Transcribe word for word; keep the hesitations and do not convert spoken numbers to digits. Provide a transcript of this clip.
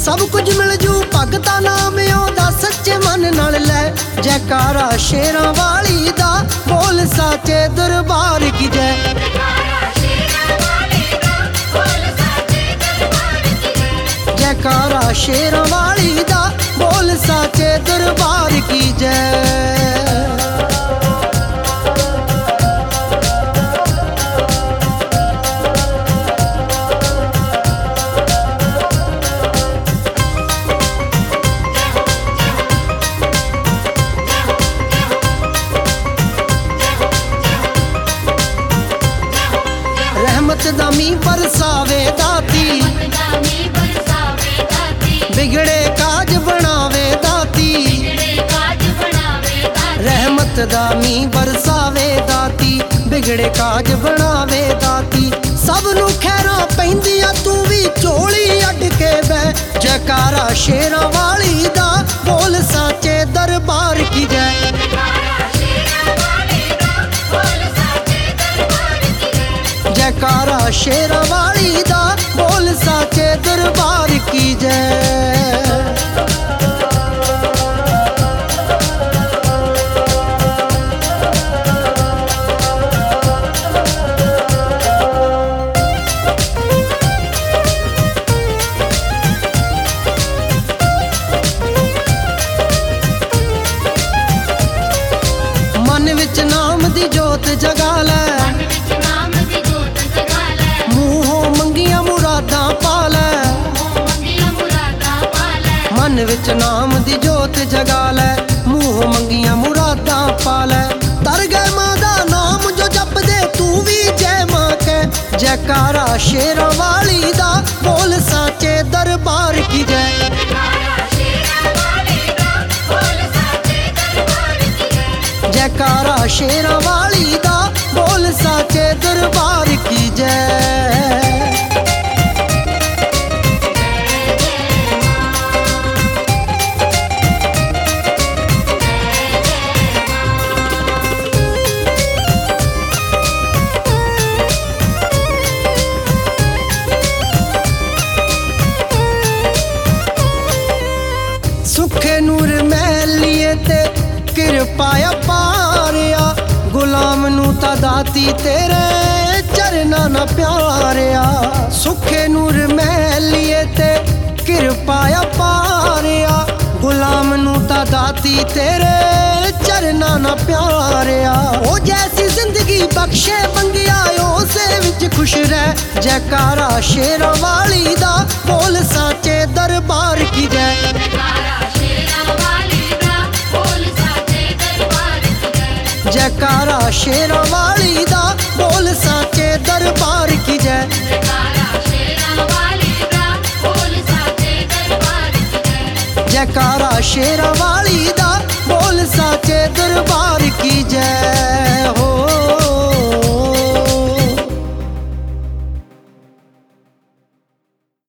सब कुछ मिल जू भगता नाम ओदा सच्चे मन नाल लै। जयकारा शेरां वाली दा बोल साचे दरबार की जय। जयकारा शेरां वाली दा बोल साचे दरबार की जय। रहमत दा मीं बरसावे दाती, बिगड़े काज बनावे दाती। रहमत दा मीं बरसावे दाती, बिगड़े काज बनावे दाती। सब नू खैरां पैंदियां तू भी झोली अड के बह। जयकारा शेरां वाली दा बोल साचे दरबार की जय। जयकारा शेरां वाली दा बोल साचे दरबार की जय। मन विच नाम दी जोत जगा लै, मन विच नाम दी जोत जगा लै, मूह मंगियां मुरादां पा लै। तर गए मां दा नाम जो जप दे तू भी जय मां के। जयकारा शेरां वाली दा बोल साचे दरबार की जय। जयकारा शेरां वाली दा बोल साचे दरबार की जय। सुखे नूर महलिए ते कृपाया पारिया। गुलाम नू ता दाती तेरे चरना ना प्यारिया। सुखे नूर महलिए ते कृपाया पारिया। गुलाम नू ता दाती तेरे चरना ना प्यारिया। ओ जैसी जिंदगी बख्शे मंगिया उसे विच खुश रह। जयकारा शेरां वाली दा बोल साचे दरबार की जय। जयकारा शेरां वाली दा बोल साचे दरबार की जय। जयकारा शेरां वाली दा बोल साचे दरबार की जय हो।